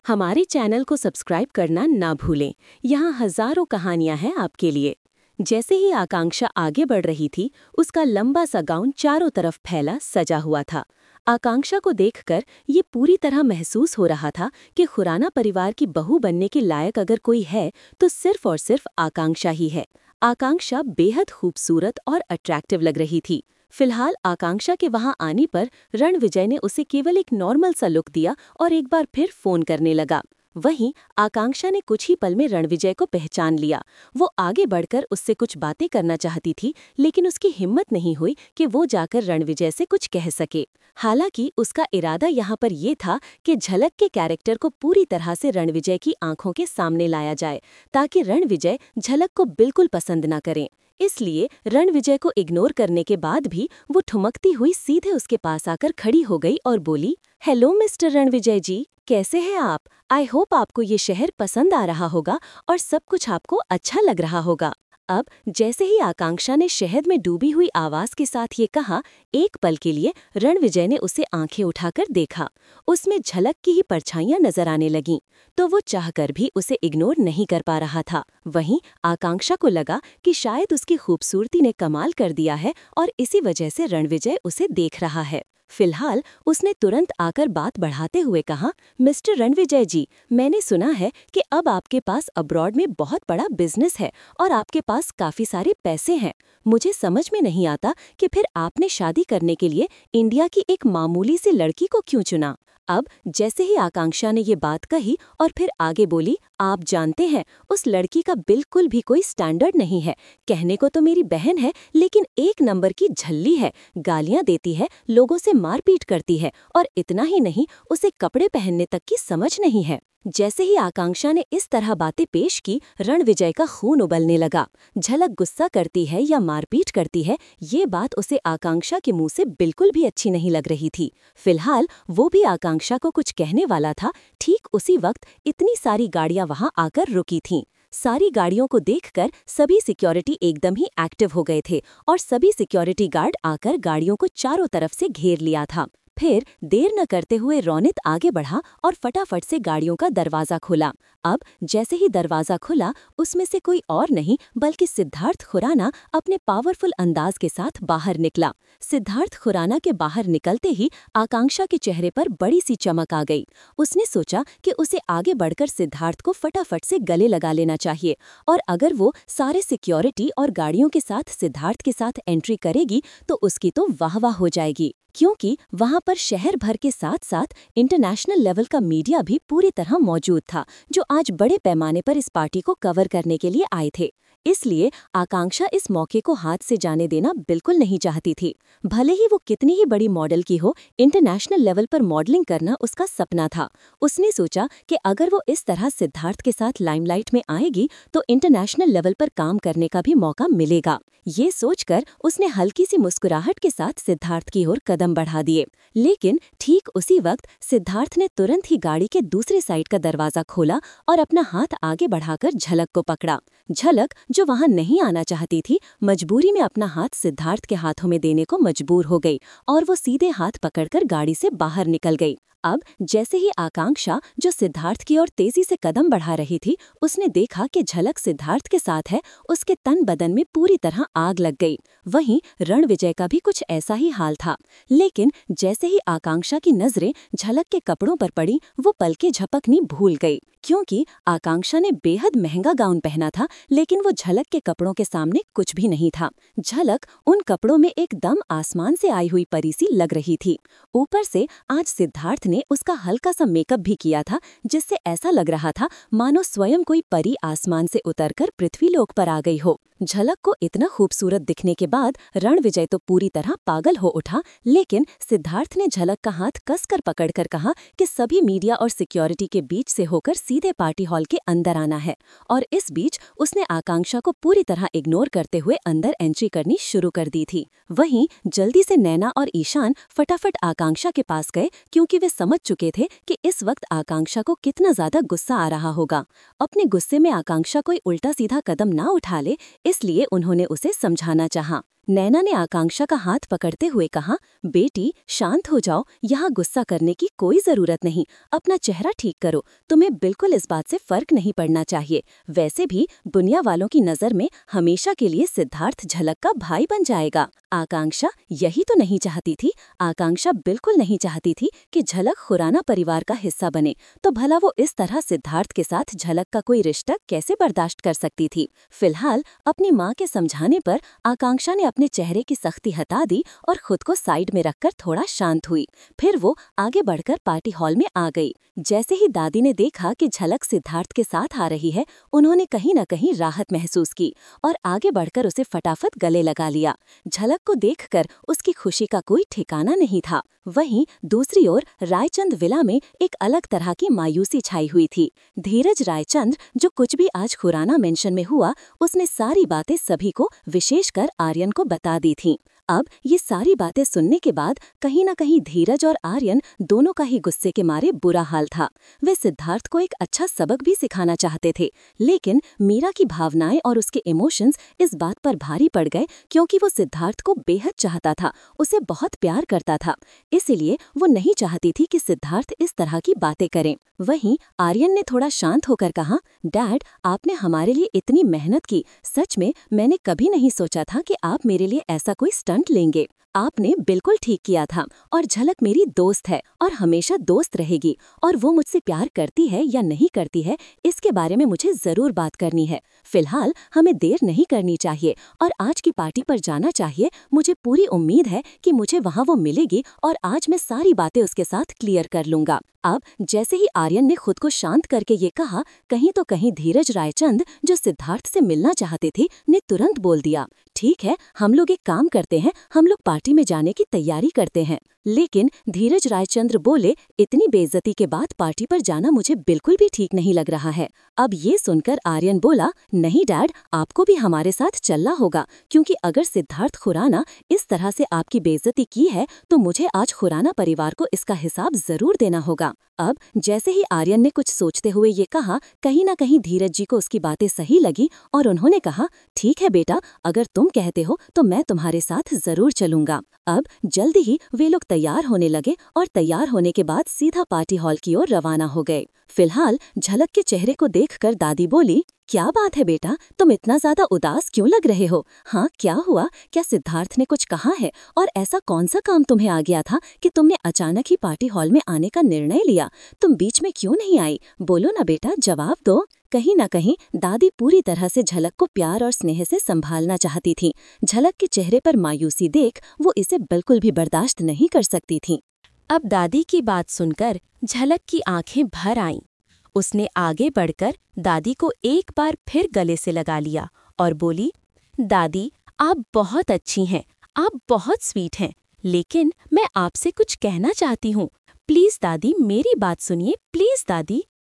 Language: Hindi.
हमारे चैनल को सब्सक्राइब करना ना भूलें। यहाँ हजारों कहानियां हैं आपके लिए। जैसे ही आकांक्षा आगे बढ़ रही थी, उसका लंबा सा गाउन चारों तरफ फैला सजा हुआ था। आकांक्षा को देखकर ये पूरी तरह महसूस हो रहा था कि खुराना परिवार की बहू बनने के लायक अगर कोई है तो सिर्फ और सिर्फ आकांक्षा ही है। आकांक्षा बेहद खूबसूरत और अट्रैक्टिव लग रही थी। फिलहाल आकांक्षा के वहां आने पर रणविजय ने उसे केवल एक नॉर्मल सा लुक दिया और एक बार फिर फोन करने लगा। वहीं आकांक्षा ने कुछ ही पल में रणविजय को पहचान लिया। वो आगे बढ़कर उससे कुछ बातें करना चाहती थी, लेकिन उसकी हिम्मत नहीं हुई कि वो जाकर रणविजय से कुछ कह सके। हालांकि उसका इरादा यहाँ पर ये था कि झलक के कैरेक्टर को पूरी तरह से रणविजय की आंखों के सामने लाया जाए, ताकि रणविजय झलक को बिल्कुल पसंद न करें। इसलिए रणविजय को इग्नोर करने के बाद भी वो ठुमकती हुई सीधे उसके पास आकर खड़ी हो गई और बोली, हेलो मिस्टर रणविजय जी, कैसे हैं आप? आई होप आपको ये शहर पसंद आ रहा होगा और सब कुछ आपको अच्छा लग रहा होगा। अब जैसे ही आकांक्षा ने शहद में डूबी हुई आवाज के साथ ये कहा, एक पल के लिए रणविजय ने उसे आंखें उठाकर देखा। उसमें झलक की ही परछाइयां नजर आने लगीं, तो वो चाहकर भी उसे इग्नोर नहीं कर पा रहा था। वहीं आकांक्षा को लगा कि शायद उसकी खूबसूरती ने कमाल कर दिया है और इसी वजह से रणविजय उसे देख रहा है। फिलहाल उसने तुरंत आकर बात बढ़ाते हुए कहा, मिस्टर रणविजय जी, मैंने सुना है कि अब आपके पास अब्रॉड में बहुत बड़ा बिजनेस है और आपके पास काफी सारे पैसे हैं। मुझे समझ में नहीं आता कि फिर आपने शादी करने के लिए इंडिया की एक मामूली सी लड़की को क्यों चुना। अब जैसे ही आकांक्षा ने ये बात कही और फिर आगे बोली, आप जानते हैं उस लड़की का बिल्कुल भी कोई स्टैंडर्ड नहीं है। कहने को तो मेरी बहन है, लेकिन एक नंबर की झल्ली है। गालियां देती है, लोगों से मारपीट करती है और इतना ही नहीं, उसे कपड़े पहनने तक की समझ नहीं है। जैसे ही आकांक्षा ने इस तरह बातें पेश की, रणविजय का खून उबलने लगा। झलक गुस्सा करती है या मारपीट करती है, ये बात उसे आकांक्षा के मुंह से बिल्कुल भी अच्छी नहीं लग रही थी। फिलहाल वो भी आकांक्षा को कुछ कहने वाला था। ठीक उसी वक्त इतनी सारी गाड़ियां वहां आकर रुकी थीं। सारी गाड़ियों को देखकर सभी सिक्योरिटी एकदम ही एक्टिव हो गए थे और सभी सिक्योरिटी गार्ड आकर गाड़ियों को चारों तरफ से घेर लिया था। फिर देर न करते हुए रोनित आगे बढ़ा और फटाफट से गाड़ियों का दरवाजा खोला। अब जैसे ही दरवाजा खुला, उसमें से कोई और नहीं बल्कि सिद्धार्थ खुराना अपने पावरफुल अंदाज के साथ बाहर निकला। सिद्धार्थ खुराना के बाहर निकलते ही आकांक्षा के चेहरे पर बड़ी सी चमक आ गई। उसने सोचा कि उसे आगे बढ़कर सिद्धार्थ को फटाफट से गले लगा लेना चाहिए और अगर वो सारे सिक्योरिटी और गाड़ियों के साथ सिद्धार्थ के साथ एंट्री करेगी तो उसकी तो वाह-वाह हो जाएगी, क्योंकि वहां पर शहर भर के साथ साथ इंटरनेशनल लेवल का मीडिया भी पूरी तरह मौजूद था, जो आज बड़े पैमाने पर इस पार्टी को कवर करने के लिए आए थे। इसलिए आकांक्षा इस मौके को हाथ से जाने देना बिल्कुल नहीं चाहती थी। भले ही वो कितनी ही बड़ी मॉडल की हो, इंटरनेशनल लेवल पर मॉडलिंग करना उसका सपना था। उसने सोचा कि अगर वो इस तरह सिद्धार्थ के साथ लाइमलाइट में आएगी तो इंटरनेशनल लेवल पर काम करने का भी मौका मिलेगा। ये सोचकर उसने हल्की सी मुस्कुराहट के साथ सिद्धार्थ की ओर कदम बढ़ा दिए। लेकिन ठीक उसी वक्त सिद्धार्थ ने तुरंत ही गाड़ी के दूसरी साइड का दरवाजा खोला और अपना हाथ आगे बढ़ाकर झलक को पकड़ा। झलक, जो वहां नहीं आना चाहती थी, मजबूरी में अपना हाथ सिद्धार्थ के हाथों में देने को मजबूर हो गई और वो सीधे हाथ पकड़कर गाड़ी से बाहर निकल गई। अब जैसे ही आकांक्षा, जो सिद्धार्थ की ओर तेजी से कदम बढ़ा रही थी, उसने देखा कि झलक सिद्धार्थ के साथ है, उसके तन बदन में पूरी तरह आग लग गई। वहीं रणविजय का भी कुछ ऐसा ही हाल था। लेकिन जैसे ही आकांक्षा की नजरें झलक के कपड़ों पर पड़ी, वो पलकें झपकनी भूल गई, क्योंकि आकांक्षा ने बेहद महंगा गाउन पहना था, लेकिन वो झलक के कपड़ों के सामने कुछ भी नहीं था। झलक उन कपड़ों में एकदम आसमान से आई हुई परी सी लग रही थी। ऊपर से आज सिद्धार्थ ने उसका हल्का सा मेकअप भी किया था, जिससे ऐसा लग रहा था मानो स्वयं कोई परी आसमान से उतरकर पृथ्वीलोक पर आ गई हो। झलक को इतना खूबसूरत दिखने के बाद रणविजय तो पूरी तरह पागल हो उठा, लेकिन सिद्धार्थ ने झलक का हाथ कसकर पकड़कर कहा कि सभी मीडिया और सिक्योरिटी के बीच से होकर सीधे पार्टी हॉल के अंदर आना है। और इस बीच उसने आकांक्षा को पूरी तरह इग्नोर करते हुए अंदर एंट्री करनी शुरू कर दी थी। वहीं जल्दी से नैना और ईशान फटाफट आकांक्षा के पास गए, क्योंकि वे समझ चुके थे कि इस वक्त आकांक्षा को कितना ज्यादा गुस्सा आ रहा होगा। अपने गुस्से में आकांक्षा कोई उल्टा सीधा कदम ना उठा ले, इसलिए उन्होंने उसे समझाना चाहा। नैना ने आकांक्षा का हाथ पकड़ते हुए कहा, बेटी शांत हो जाओ, यहाँ गुस्सा करने की कोई जरूरत नहीं, अपना चेहरा ठीक करो, तुम्हें बिल्कुल इस बात से फर्क नहीं पड़ना चाहिए। वैसे भी बुनिया वालों की नजर में हमेशा के लिए सिद्धार्थ झलक का भाई बन जाएगा। आकांक्षा यही तो नहीं चाहती थी। आकांक्षा बिल्कुल नहीं चाहती थी कि झलक खुराना परिवार का हिस्सा बने, तो भला वो इस तरह सिद्धार्थ के साथ झलक का कोई रिश्ता कैसे बर्दाश्त कर सकती थी। फिलहाल अपनी माँ के समझाने पर आकांक्षा ने अपने चेहरे की सख्ती हटा दी और खुद को साइड में रखकर थोड़ा शांत हुई। फिर वो आगे बढ़कर पार्टी हॉल में आ गई। जैसे ही दादी ने देखा कि झलक सिद्धार्थ के साथ आ रही है, उन्होंने कहीं न कहीं राहत महसूस की और आगे बढ़कर उसे फटाफट गले लगा लिया। झलक को देखकर उसकी खुशी का कोई ठिकाना नहीं था। वहीं दूसरी ओर रायचंद विला में एक अलग तरह की मायूसी छाई हुई थी। धीरज रायचंद, जो कुछ भी आज खुराना मेंशन में हुआ, उसने सारी बातें सभी को, विशेषकर आर्यन को बता दी थीं। अब ये सारी बातें सुनने के बाद कहीं न कहीं धीरज और आर्यन दोनों का ही गुस्से के मारे बुरा हाल था। वे सिद्धार्थ को एक अच्छा सबक भी सिखाना चाहते थे, लेकिन मीरा की भावनाएं और उसके इमोशंस इस बात पर भारी पड़ गए, क्योंकि वो सिद्धार्थ को बेहद चाहता था, उसे बहुत प्यार करता था। इसलिए वो नहीं चाहती थी कि सिद्धार्थ इस तरह की बातें करें। वहीं आर्यन ने थोड़ा शांत होकर कहा, डैड, आपने हमारे लिए इतनी मेहनत की, सच में मैंने कभी नहीं सोचा था कि आप मेरे लिए ऐसा कोई स्टंट लेंगे। आपने बिल्कुल ठीक किया था, और झलक मेरी दोस्त है और हमेशा दोस्त रहेगी, और वो मुझसे प्यार करती है या नहीं करती है, इसके बारे में मुझे जरूर बात करनी है। फिलहाल हमें देर नहीं करनी चाहिए और आज की पार्टी पर जाना चाहिए। मुझे पूरी उम्मीद है कि मुझे वहाँ वो मिलेगी और आज मैं सारी बातें उसके साथ क्लियर कर लूंगा। अब जैसे ही आर्यन ने खुद को शांत करके ये कहा, कहीं तो कहीं धीरज रायचंद, जो सिद्धार्थ से मिलना चाहते थे, ने तुरंत बोल दिया, ठीक है, हम लोग एक काम करते हैं, हम लोग पार्टी में जाने की तैयारी करते हैं। लेकिन धीरज रायचंद्र बोले, इतनी बेइज्जती के बाद पार्टी पर जाना मुझे बिल्कुल भी ठीक नहीं लग रहा है। अब ये सुनकर आर्यन बोला, नहीं डैड, आपको भी हमारे साथ चलना होगा, क्योंकि अगर सिद्धार्थ खुराना इस तरह से आपकी बेइज्जती की है, तो मुझे आज खुराना परिवार को इसका हिसाब जरूर देना होगा। अब जैसे ही आर्यन ने कुछ सोचते हुए ये कहा, कहीं न कहीं धीरज जी को उसकी बातें सही लगी और उन्होंने कहा, ठीक है बेटा, अगर तुम कहते हो तो मैं तुम्हारे साथ जरूर चलूंगा। अब जल्दी ही वे लोग तैयार होने लगे और तैयार होने के बाद सीधा पार्टी हॉल की ओर रवाना हो गए। फिलहाल झलक के चेहरे को देखकर दादी बोली, क्या बात है बेटा, तुम इतना ज्यादा उदास क्यों लग रहे हो? हाँ, क्या हुआ? क्या सिद्धार्थ ने कुछ कहा है? और ऐसा कौन सा काम तुम्हें आ गया था कि तुमने अचानक ही पार्टी हॉल में आने का निर्णय लिया? तुम बीच में क्यों नहीं आई? बोलो ना बेटा, जवाब दो। कहीं न कहीं दादी पूरी तरह से झलक को प्यार और स्नेह से संभालना चाहती थी। झलक के चेहरे पर मायूसी देख वो इसे बिल्कुल भी बर्दाश्त नहीं कर सकती थी। अब दादी की बात सुनकर झलक की आंखें भर आईं। उसने आगे बढ़कर दादी को एक बार फिर गले से लगा लिया और बोली, दादी, आप बहुत अच्छी हैं, आप बहुत स्वीट हैं, लेकिन मैं आपसे कुछ कहना चाहती हूँ। प्लीज दादी, मेरी बात सुनिए, प्लीज दादी।